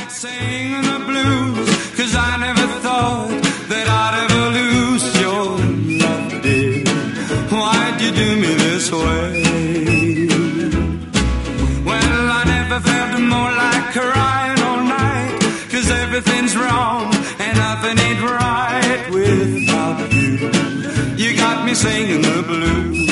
night singing the blues, 'cause I never thought that I'd ever lose your love, dear. Why'd you do me this way? Well, I never felt more like crying all night, 'cause everything's wrong and nothing ain't right without you. You got me singing the blues.